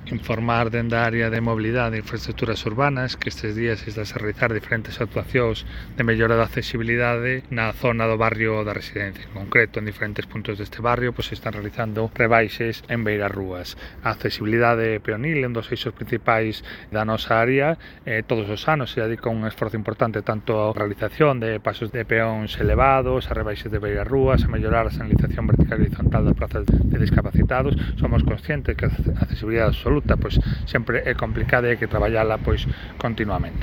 informar dende a área de mobilidade e infraestructuras urbanas que estes días estás a realizar diferentes actuacións de mellora da accesibilidade na zona do barrio da Residencia. En concreto, en diferentes puntos deste barrio se están realizando rebaixes en beirarrúas. A accesibilidade peonil é un dos eixos principais da nosa área. Todos os anos se dedica un esforzo importante tanto a realización de pasos de peóns elevados, a rebaixes de beirarrúas, a mellorar a señalización vertical e horizontal das plazas de discapacitados. Somos conscientes que a accesibilidade absoluta sempre é complicada e hai que traballala continuamente.